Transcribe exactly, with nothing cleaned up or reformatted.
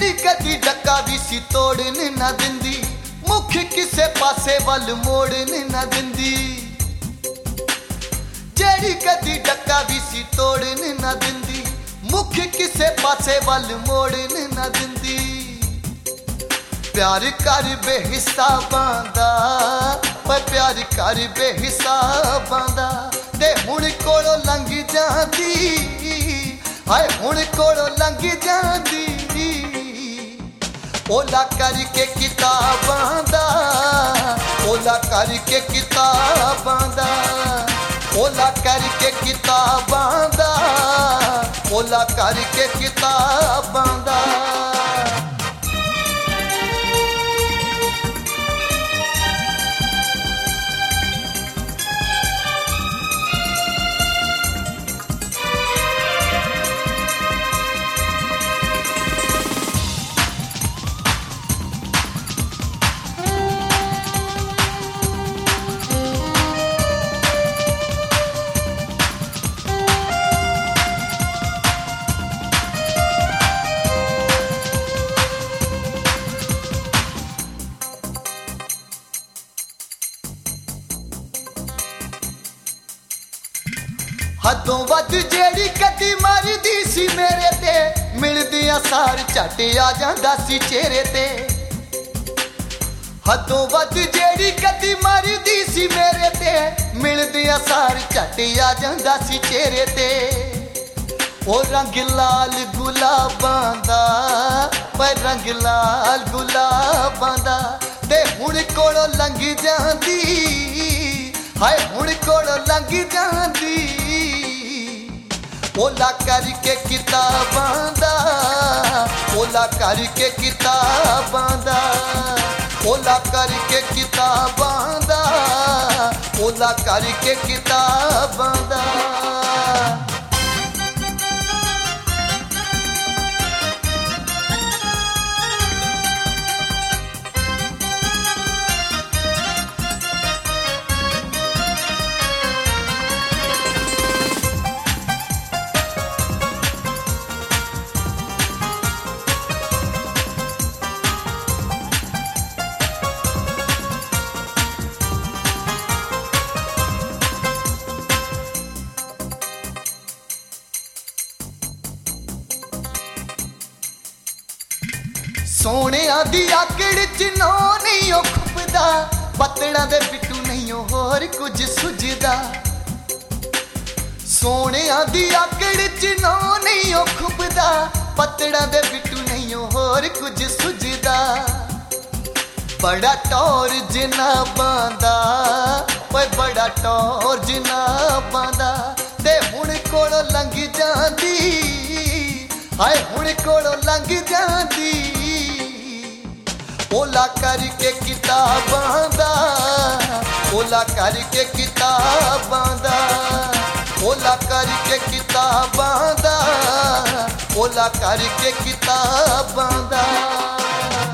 जेड़ी कदी डक्का भी सी तोड़न ना दिंदी, मुख किसे पासे वल मोड़न ना दिंदी। जेड़ी कदी डक्का भी सी तोड़न ना दिंदी, मुख किसे पासे वल मोड़न ना दिंदी। प्यार कर बेहिसाबां दा, पर प्यार कर बेहिसाबां दा, ते हुण कोलों लंघ जांदी, हाय हुण कोलों लंघ जांदी। ओला करके किताबां दा, ओला करके किताबां दा, ओला करके किताबां दा, ओला करके किताबां दा। हदों वध जेड़ी कदी मरदी सी मेरे ते, मिलदियां सार झट आ जांदा सी चेहरे ते। हदों वध जेड़ी कदी मरदी सी मेरे ते, मिलदियां सार झट आ जांदा सी चेहरे ते। ओ रंग लाल गुलाबां दा, पर रंग लाल गुलाबां दा, ते हुण कोलों लंघ जांदी, हाय हुण कोलों लंघ जांदी। ओला करके किताबां दा, ओला करके किताबां दा, ओला करके किताबां दा, ओला करके किताबां दा। सोने दी आकड़ च नौ नहीं ओ खुपदा, पतड़ा दे पिट्टू नहीं ओ होर कुछ सुझदा। सोने दी आकड़ च नौ नहीं ओ खुपदा, पतड़ा दे पिट्टू नहीं ओ होर कुछ सुझदा। बड़ा टौर जनाबां दा, ओए बड़ा टौर जनाबां दा, ते हुण कोलों लंघ जांदी, हाय हुण कोलों लंघ जांदी। ओला करके किताबां दा, ओला करके किताबां दा, ओला करके किताबां दा, ओला करके किताबां दा।